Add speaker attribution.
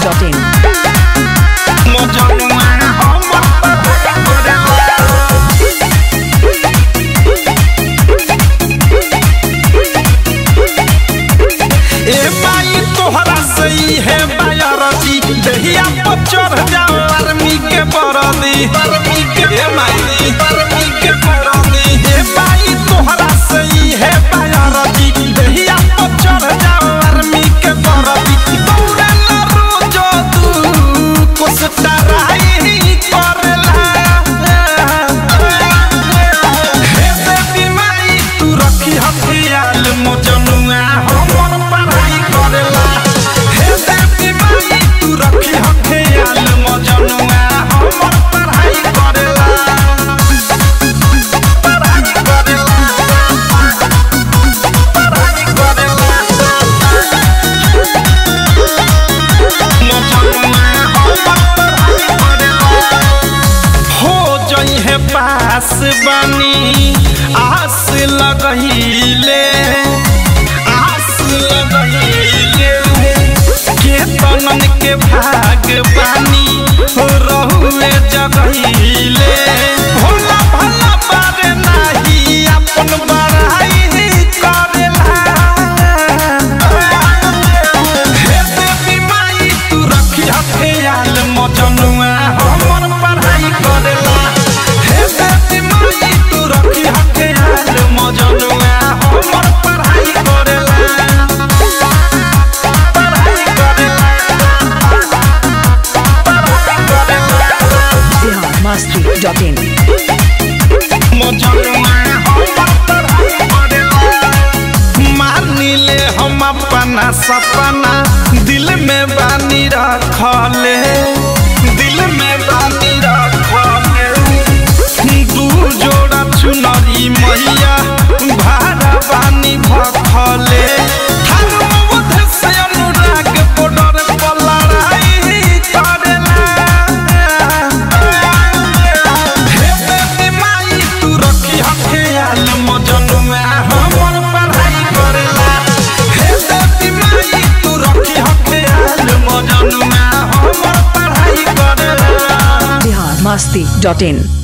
Speaker 1: masti.in
Speaker 2: दहिया पर चढ़ जाओ आर्मी के बरदी ए माई आर्मी के बरदी ए भाई तोहरा सही है बायरदी दहिया पर चढ़ जाओ आर्मी के बरदी दौड़े ला रोज तू कोसटा राई करला हे बेबी माई तू रखी हथियाल मोजनुआ हमर पढ़ाई करेला हे बेबी माई तू रखी हथियाल मोजनुआ हमर पढ़ाई करेला पढ़ाई करेला पढ़ाई करेला मोजनुआ हमर पढ़ाई करेला हो जई है पास बनी आस लगहिले केतनन के भाग बानी रहुए जगहिले भोला भला बारे नाही अपन बड़ाई करेला हे बेबी माई तू रखी हथियाल मोजनुआ हमर पढ़ाई करेला हे बेबी माई तू रखी हथियाल मोजनुआ हमर पढ़ाई करेला
Speaker 1: masti.in
Speaker 2: मानिले हम अपना सपना दिल में बानी रखले दिल में बानी रखले दू जोड़ा चुनरी मैया भाड़ा बानी भखले धर्मवध से अनुराग बॉर्डर पर लड़ाई करेला हे बेबी माई तू रखी हथियाल मोजनुआ हमर पढ़ाई करेला हे बेबी माई तू रखी हथियाल मोजनुआ हमर पढ़ाई करेला
Speaker 1: masti.in